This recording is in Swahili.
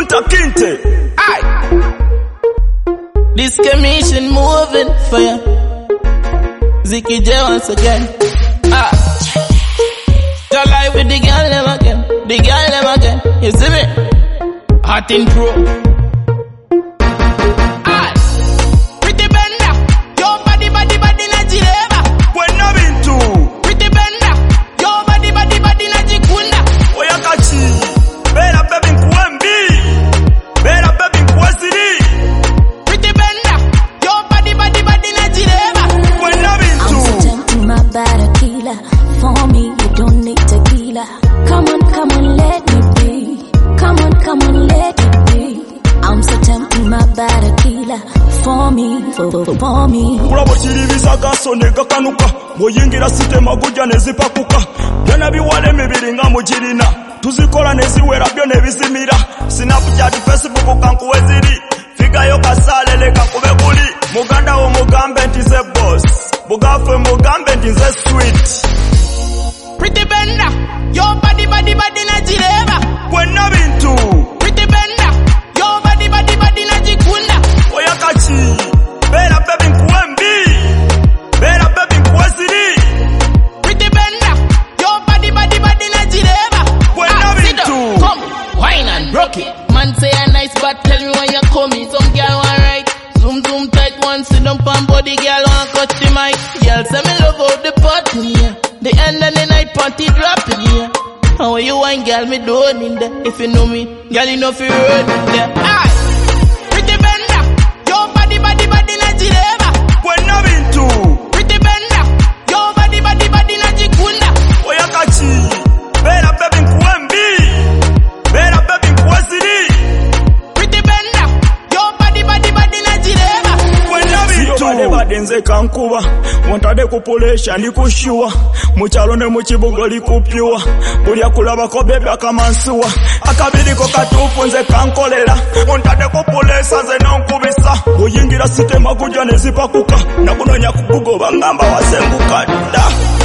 Kunta Kinte. Aye. This commission moving for ya. Ziki J once again. Go live with the girl them again. The girl them again. You see me? Hot in pro. Aye. Pretty bender. Your body na jireba. When I been to. Pretty bender. Your body na jikunda. Oyakachi. Bera baby nkuwembi. Bera baby nkuwesiri. Pretty bender. Your body na jireba. When I been to. I'm so tempted, my bad killer. For me, you don't need tequila. Come on, let me be. Come on, let me be. I'm so tempted, my bad killer. For me, for me. Kulabo chiribiza gaso nega kanuka. Boyingira site maguja nezipakuka. Byona biwale mibiringa mujirina. Tuzikola neziwera byo nebizimira. Snapchat, Facebook kankuweziri. Figa yo kasale leka kube kuli. Muganda wo mugambe ntize boss. Bugafe mugambe ntize sweet. Pretty bender. Your body na jireba. When I been to. Pretty bender. Your body na jikunda. Oyakachi. Bera baby nkuwembi. Bera baby nkuwesiri. Pretty bender. Your body na jireba. When I been to. Come, wine and rock it. Man say you're nice, but tell me when you're coming. Some girl want right. Zoom tight, one sit down pan body. Girl want cut the mic. Girl say me love out the party here. The end of the night party dropping here. How you wine, girl, me doing in there. If you know me, girl, you know fi road in there. Aye. Pretty bender. Your body na jireba. When I been to. Pretty bender. Your body na jikunda. Oyakachi. Bera baby nkuwembi. Bera baby nkuwesiri. Pretty bender. Your body na jireba. When I been to. Bade badenze kankuba. Wantade kupulesha ni kushua. Muchalo ne muchibugo likupyua. Buli akulabako bebe akamansuwa. Akabiriko katufu nze kankolera. Wantade kupulesa nze nonkubisa. Oyingira site maguja nezipakuka. Nakunonya kubugo bangamba wasenguka da.